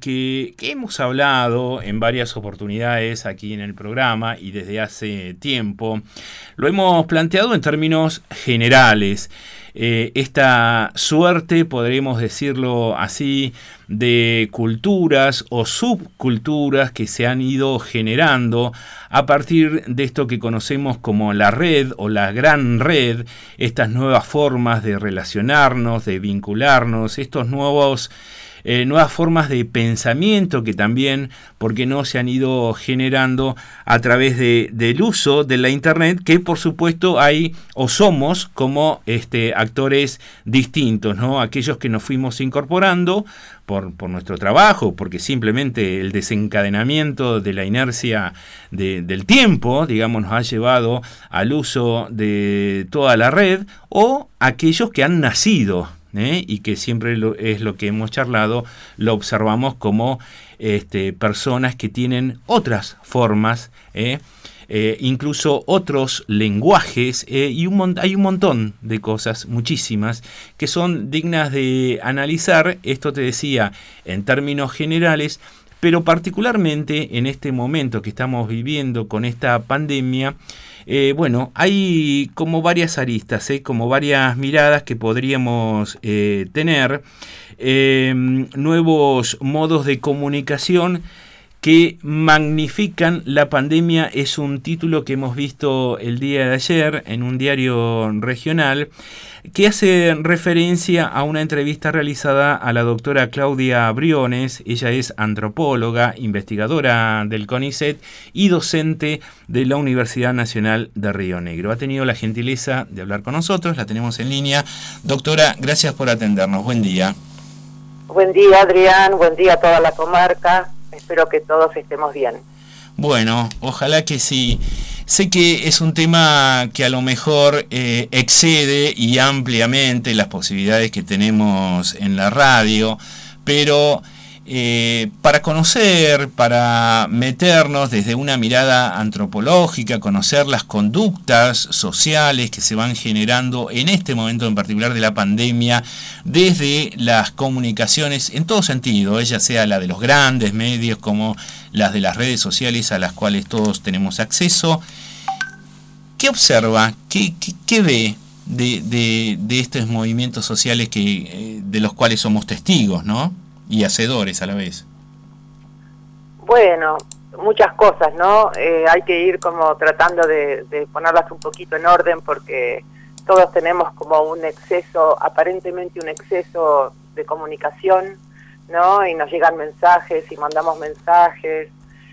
que hemos hablado en varias oportunidades aquí en el programa y desde hace tiempo. Lo hemos planteado en términos generales. Esta suerte, podríamos decirlo así, de culturas o subculturas que se han ido generando a partir de esto que conocemos como la red o la gran red, estas nuevas formas de relacionarnos, de vincularnos, estos nuevas formas de pensamiento que también, ¿por qué no?, se han ido generando a través del uso de la Internet, que por supuesto hay o somos como actores distintos, ¿no? Aquellos que nos fuimos incorporando por nuestro trabajo, porque simplemente el desencadenamiento de la inercia del tiempo, digamos, nos ha llevado al uso de toda la red, o aquellos que han nacido, y que siempre es lo que hemos charlado, lo observamos como personas que tienen otras formas, incluso otros lenguajes, y hay un montón de cosas, muchísimas, que son dignas de analizar. Esto te decía en términos generales, pero particularmente en este momento que estamos viviendo con esta pandemia. Bueno, hay como varias aristas, como varias miradas que podríamos tener, nuevos modos de comunicación que magnifican la pandemia. Es un título que hemos visto el día de ayer en un diario regional, que hace referencia a una entrevista realizada a la doctora Claudia Briones. Ella es antropóloga, investigadora del CONICET y docente de la Universidad Nacional de Río Negro. Ha tenido la gentileza de hablar con nosotros, la tenemos en línea. Doctora, gracias por atendernos. Buen día. Buen día, Adrián. Buen día a toda la comarca. Espero que todos estemos bien. Bueno, ojalá que sí. Sé que es un tema que a lo mejor excede y ampliamente las posibilidades que tenemos en la radio, pero para conocer, para meternos desde una mirada antropológica, conocer las conductas sociales que se van generando en este momento en particular de la pandemia, desde las comunicaciones en todo sentido, ya sea la de los grandes medios como las de las redes sociales a las cuales todos tenemos acceso. ¿Qué observa? ¿Qué ve de estos movimientos sociales de los cuales somos testigos, ¿no? Y hacedores a la vez? Bueno, muchas cosas, ¿no? Hay que ir como tratando de ponerlas un poquito en orden, porque todos tenemos como un exceso, aparentemente un exceso de comunicación, ¿no? Y nos llegan mensajes y mandamos mensajes,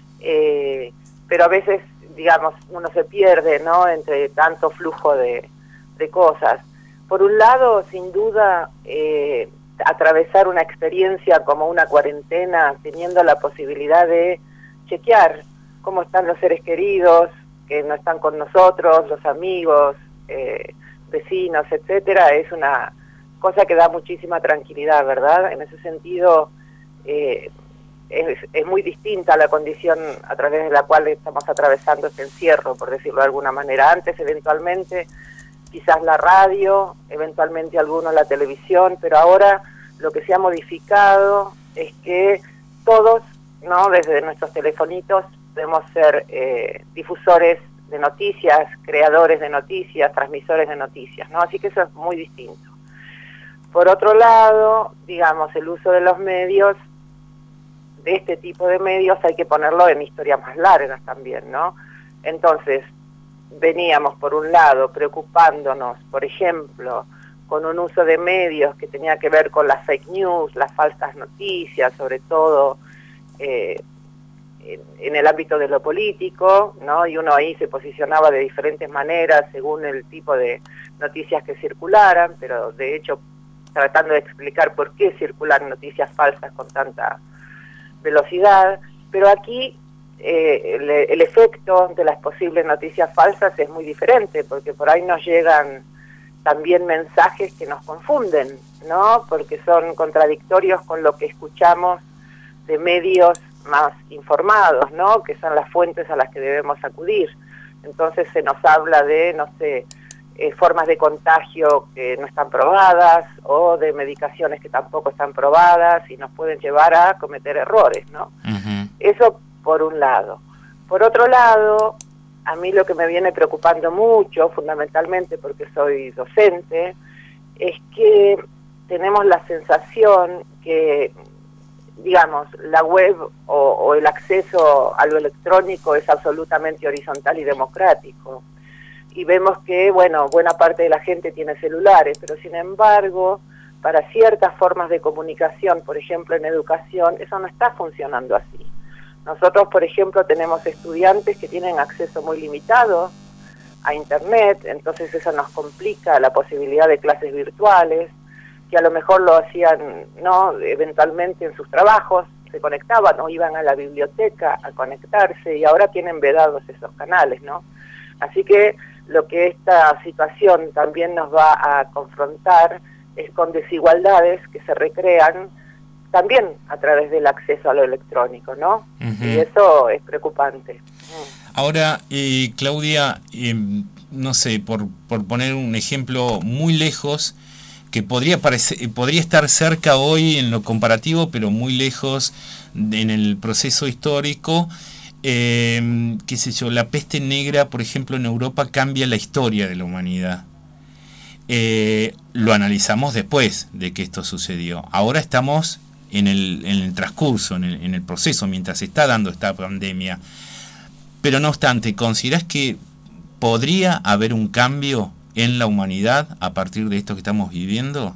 pero a veces, digamos, uno se pierde, ¿no?, entre tanto flujo de cosas. Por un lado, sin duda, atravesar una experiencia como una cuarentena, teniendo la posibilidad de chequear cómo están los seres queridos que no están con nosotros, los amigos, vecinos, etcétera, es una cosa que da muchísima tranquilidad, ¿verdad? En ese sentido, es muy distinta la condición a través de la cual estamos atravesando este encierro, por decirlo de alguna manera. Antes, eventualmente, quizás la radio, eventualmente algunos la televisión, pero ahora lo que se ha modificado es que todos, ¿no?, desde nuestros telefonitos podemos ser difusores de noticias, creadores de noticias, transmisores de noticias, ¿no? Así que eso es muy distinto. Por otro lado, digamos, el uso de los medios, de este tipo de medios, hay que ponerlo en historias más largas también, ¿no? Entonces, veníamos por un lado preocupándonos, por ejemplo, con un uso de medios que tenía que ver con las fake news, las falsas noticias, sobre todo en el ámbito de lo político, ¿no? Y uno ahí se posicionaba de diferentes maneras según el tipo de noticias que circularan, pero de hecho tratando de explicar por qué circulan noticias falsas con tanta velocidad. Pero aquí el efecto de las posibles noticias falsas es muy diferente, porque por ahí nos llegan también mensajes que nos confunden, ¿no? Porque son contradictorios con lo que escuchamos de medios más informados, ¿no?, que son las fuentes a las que debemos acudir. Entonces se nos habla de, no sé, formas de contagio que no están probadas o de medicaciones que tampoco están probadas y nos pueden llevar a cometer errores, ¿no? Uh-huh. Eso por un lado. Por otro lado, a mí lo que me viene preocupando mucho, fundamentalmente porque soy docente, es que tenemos la sensación que, digamos, la web o el acceso a lo electrónico es absolutamente horizontal y democrático. Y vemos que, bueno, buena parte de la gente tiene celulares, pero sin embargo, para ciertas formas de comunicación, por ejemplo en educación, eso no está funcionando así. Nosotros, por ejemplo, tenemos estudiantes que tienen acceso muy limitado a Internet, entonces eso nos complica la posibilidad de clases virtuales, que a lo mejor lo hacían, ¿no?, eventualmente en sus trabajos, se conectaban o iban a la biblioteca a conectarse y ahora tienen vedados esos canales, ¿no? Así que lo que esta situación también nos va a confrontar es con desigualdades que se recrean también a través del acceso a lo electrónico, ¿no? Uh-huh. Y eso es preocupante. Ahora, Claudia, no sé, por poner un ejemplo muy lejos, que podría estar cerca hoy en lo comparativo, pero muy lejos en el proceso histórico, qué sé yo, la peste negra, por ejemplo, en Europa cambia la historia de la humanidad. Lo analizamos después de que esto sucedió. Ahora estamos en el transcurso, en el proceso, mientras se está dando esta pandemia. Pero no obstante, ¿considerás que podría haber un cambio en la humanidad a partir de esto que estamos viviendo?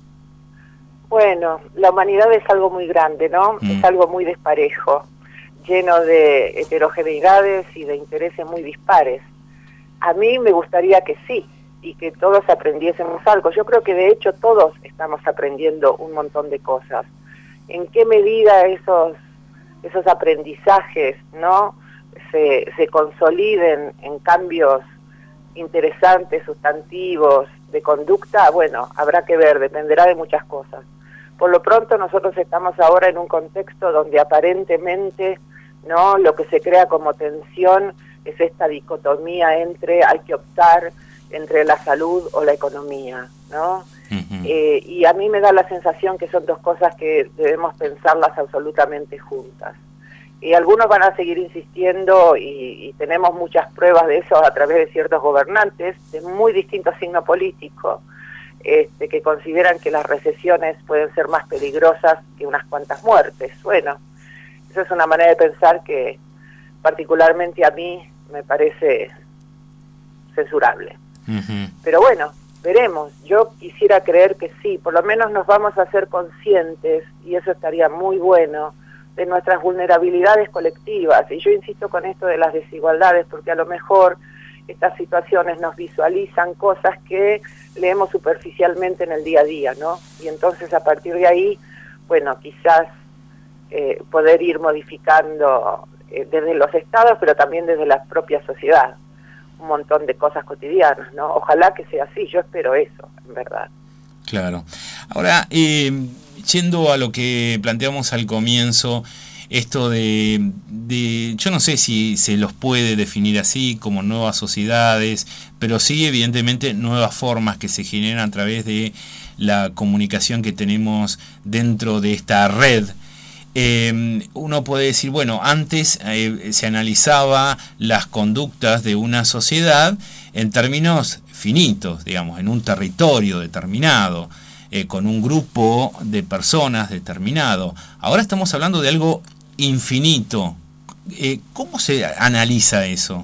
Bueno, la humanidad es algo muy grande, ¿no? Es algo muy desparejo, lleno de heterogeneidades y de intereses muy dispares. A mí me gustaría que sí, y que todos aprendiésemos algo. Yo creo que de hecho todos estamos aprendiendo un montón de cosas. ¿En qué medida esos aprendizajes, ¿no?, se consoliden en cambios interesantes, sustantivos, de conducta? Bueno, habrá que ver, dependerá de muchas cosas. Por lo pronto nosotros estamos ahora en un contexto donde aparentemente, ¿no?, lo que se crea como tensión es esta dicotomía entre hay que optar entre la salud o la economía, ¿no? Uh-huh. Y a mí me da la sensación que son dos cosas que debemos pensarlas absolutamente juntas. Y algunos van a seguir insistiendo, y tenemos muchas pruebas de eso a través de ciertos gobernantes de muy distintos signos políticos, que consideran que las recesiones pueden ser más peligrosas que unas cuantas muertes. Bueno, esa es una manera de pensar que particularmente a mí me parece censurable. Uh-huh. Pero bueno, veremos. Yo quisiera creer que sí, por lo menos nos vamos a hacer conscientes, y eso estaría muy bueno, de nuestras vulnerabilidades colectivas. Y yo insisto con esto de las desigualdades, porque a lo mejor estas situaciones nos visualizan cosas que leemos superficialmente en el día a día, ¿no? Y entonces a partir de ahí, bueno, quizás poder ir modificando desde los estados, pero también desde la propia sociedad, un montón de cosas cotidianas, ¿no? Ojalá que sea así, yo espero eso, en verdad. Claro. Ahora, yendo a lo que planteamos al comienzo, esto de yo no sé si se los puede definir así como nuevas sociedades, pero sí evidentemente nuevas formas que se generan a través de la comunicación que tenemos dentro de esta red. Uno puede decir, bueno, antes se analizaba las conductas de una sociedad en términos finitos, digamos, en un territorio determinado, con un grupo de personas determinado. Ahora estamos hablando de algo infinito. ¿Cómo se analiza eso?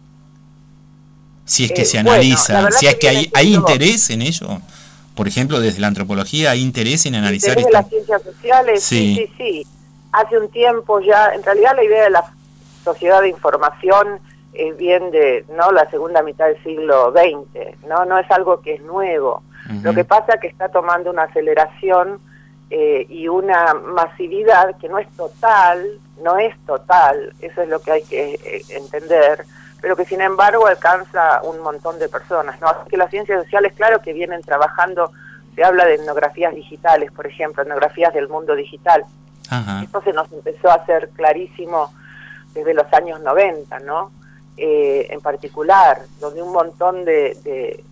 Si es que se analiza, bueno, si es que hay interés en ello. Por ejemplo, desde la antropología hay interés en analizar esto. Desde las ciencias sociales, sí. Hace un tiempo ya, en realidad la idea de la sociedad de información es bien de, ¿no?, la segunda mitad del siglo XX, no es algo que es nuevo. Uh-huh. Lo que pasa es que está tomando una aceleración y una masividad que no es total, eso es lo que hay que entender, pero que sin embargo alcanza un montón de personas, ¿no? Así que las ciencias sociales, claro que vienen trabajando, se habla de etnografías digitales, por ejemplo, etnografías del mundo digital. Uh-huh. Esto se nos empezó a hacer clarísimo desde los años 90, ¿no? En particular, donde un montón de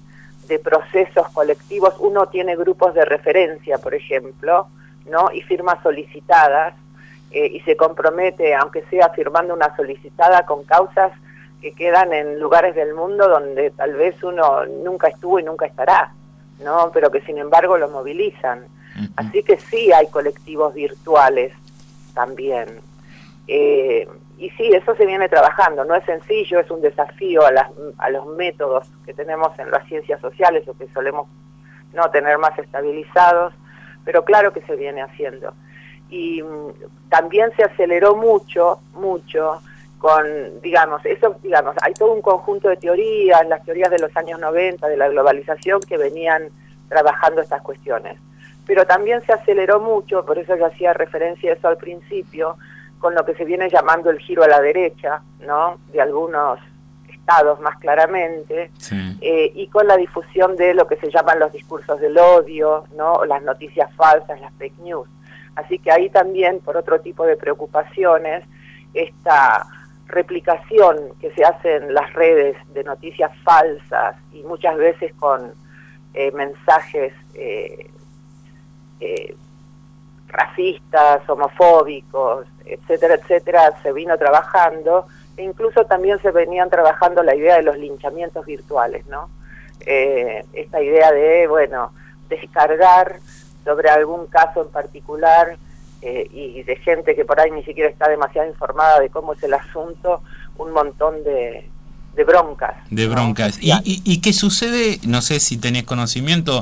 de procesos colectivos, uno tiene grupos de referencia, por ejemplo, ¿no? Y firmas solicitadas, y se compromete, aunque sea firmando una solicitada, con causas que quedan en lugares del mundo donde tal vez uno nunca estuvo y nunca estará, ¿no? Pero que sin embargo lo movilizan. Así que sí hay colectivos virtuales también. Y sí, eso se viene trabajando, no es sencillo, es un desafío a los métodos que tenemos en las ciencias sociales o que solemos no tener más estabilizados, pero claro que se viene haciendo. Y también se aceleró mucho con, digamos, hay todo un conjunto de teorías, las teorías de los años 90, de la globalización, que venían trabajando estas cuestiones. Pero también se aceleró mucho, por eso yo hacía referencia a eso al principio, con lo que se viene llamando el giro a la derecha, ¿no? De algunos estados más claramente, sí. Y con la difusión de lo que se llaman los discursos del odio, ¿no? Las noticias falsas, las fake news. Así que ahí también, por otro tipo de preocupaciones, esta replicación que se hace en las redes de noticias falsas y muchas veces con mensajes racistas, homofóbicos, etcétera, etcétera, se vino trabajando, e incluso también se venían trabajando la idea de los linchamientos virtuales, ¿no? Esta idea de, bueno, descargar sobre algún caso en particular, y de gente que por ahí ni siquiera está demasiado informada de cómo es el asunto, un montón de broncas. De broncas. ¿No? ¿Y qué sucede? No sé si tenés conocimiento,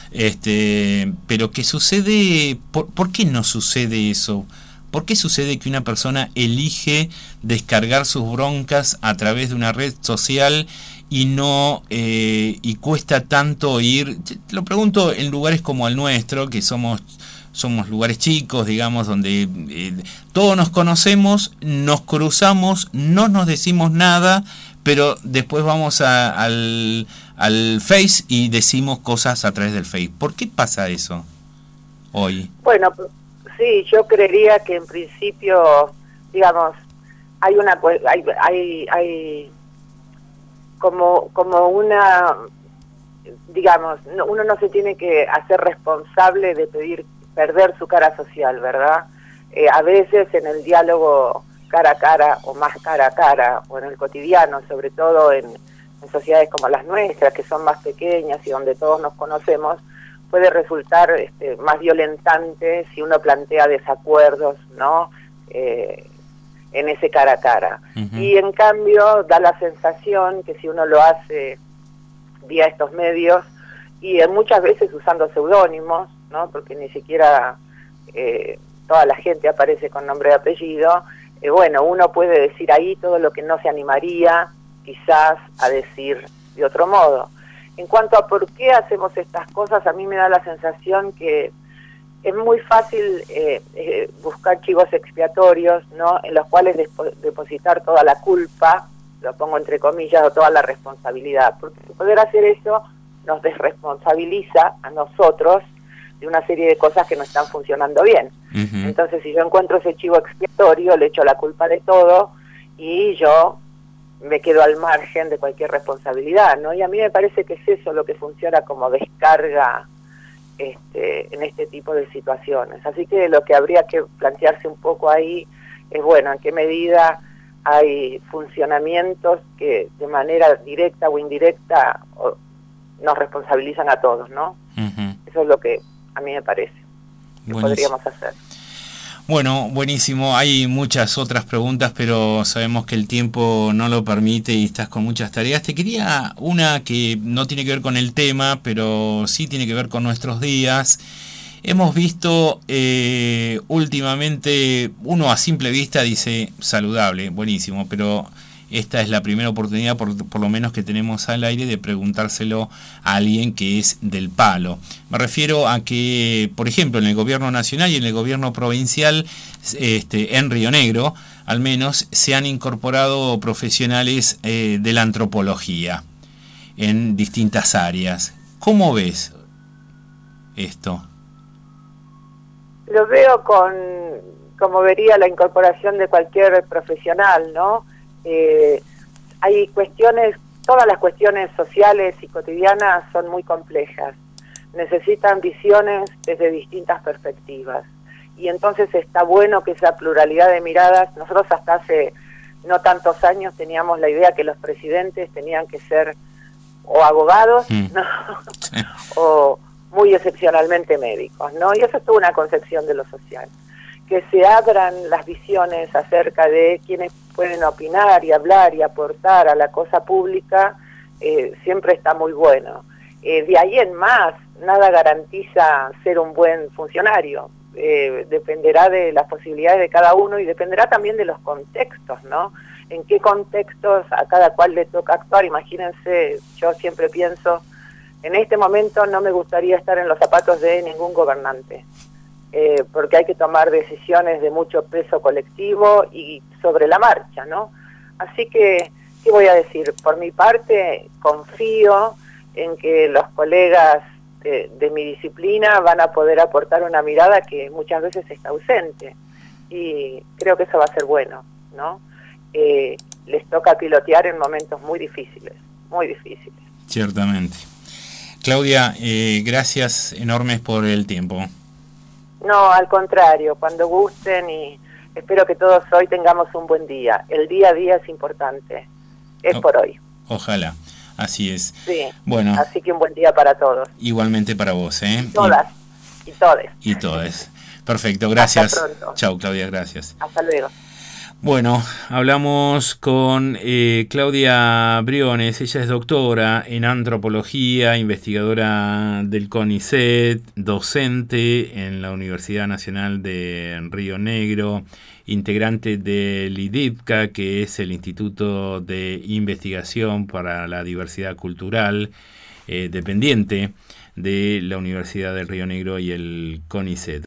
pero ¿qué sucede? ¿Por qué no sucede eso? ¿Por qué sucede que una persona elige descargar sus broncas a través de una red social y no y cuesta tanto ir? Lo pregunto en lugares como el nuestro, que somos lugares chicos, digamos, donde todos nos conocemos, nos cruzamos, no nos decimos nada, pero después vamos al Face y decimos cosas a través del Face. ¿Por qué pasa eso hoy? Bueno, sí, yo creería que en principio, digamos, hay una hay como una, digamos, uno no se tiene que hacer responsable de perder su cara social, ¿verdad? A veces en el diálogo cara a cara o más cara a cara, o en el cotidiano, sobre todo en sociedades como las nuestras, que son más pequeñas y donde todos nos conocemos, puede resultar más violentante si uno plantea desacuerdos, ¿no? En ese cara a cara. Uh-huh. Y en cambio da la sensación que si uno lo hace vía estos medios, y muchas veces usando seudónimos, ¿no? Porque ni siquiera toda la gente aparece con nombre y apellido, bueno, uno puede decir ahí todo lo que no se animaría quizás a decir de otro modo. En cuanto a por qué hacemos estas cosas, a mí me da la sensación que es muy fácil buscar chivos expiatorios, ¿no? En los cuales depositar toda la culpa, lo pongo entre comillas, o toda la responsabilidad, porque poder hacer eso nos desresponsabiliza a nosotros de una serie de cosas que no están funcionando bien. Uh-huh. Entonces, si yo encuentro ese chivo expiatorio, le echo la culpa de todo y yo me quedo al margen de cualquier responsabilidad, ¿no? Y a mí me parece que es eso lo que funciona como descarga en este tipo de situaciones. Así que lo que habría que plantearse un poco ahí es, bueno, en qué medida hay funcionamientos que de manera directa o indirecta nos responsabilizan a todos, ¿no? Uh-huh. Eso es lo que a mí me parece que podríamos hacer. Bueno, buenísimo. Hay muchas otras preguntas, pero sabemos que el tiempo no lo permite y estás con muchas tareas. Te quería una que no tiene que ver con el tema, pero sí tiene que ver con nuestros días. Hemos visto últimamente, uno a simple vista dice saludable, buenísimo, pero esta es la primera oportunidad, por lo menos que tenemos al aire, de preguntárselo a alguien que es del palo. Me refiero a que, por ejemplo, en el gobierno nacional y en el gobierno provincial, en Río Negro, al menos, se han incorporado profesionales de la antropología en distintas áreas. ¿Cómo ves esto? Lo veo como vería la incorporación de cualquier profesional, ¿no? Hay cuestiones todas las cuestiones sociales y cotidianas son muy complejas, necesitan visiones desde distintas perspectivas, y entonces está bueno que esa pluralidad de miradas. Nosotros hasta hace no tantos años teníamos la idea que los presidentes tenían que ser o abogados, ¿no? O muy excepcionalmente médicos, ¿no? Y eso es toda una concepción de lo social. Que se abran las visiones acerca de quienes pueden opinar y hablar y aportar a la cosa pública, siempre está muy bueno. De ahí en más, nada garantiza ser un buen funcionario. Dependerá de las posibilidades de cada uno y dependerá también de los contextos, ¿no? En qué contextos a cada cual le toca actuar. Imagínense, yo siempre pienso, en este momento no me gustaría estar en los zapatos de ningún gobernante, porque hay que tomar decisiones de mucho peso colectivo y sobre la marcha, ¿no? Así que, ¿qué voy a decir? Por mi parte, confío en que los colegas de mi disciplina van a poder aportar una mirada que muchas veces está ausente, y creo que eso va a ser bueno, ¿no? Les toca pilotear en momentos muy difíciles, muy difíciles. Ciertamente. Claudia, gracias enormes por el tiempo. No, al contrario, cuando gusten, y espero que todos hoy tengamos un buen día. El día a día es importante, es por hoy. Ojalá, así es. Sí, bueno, así que un buen día para todos. Igualmente para vos, ¿eh? Todas y todes. Y todes. Perfecto, gracias. Hasta pronto. Chau, Claudia, gracias. Hasta luego. Bueno, hablamos con Claudia Briones. Ella es doctora en antropología, investigadora del CONICET, docente en la Universidad Nacional de Río Negro, integrante del IDIPCA, que es el Instituto de Investigación para la Diversidad Cultural, dependiente de la Universidad del Río Negro y el CONICET.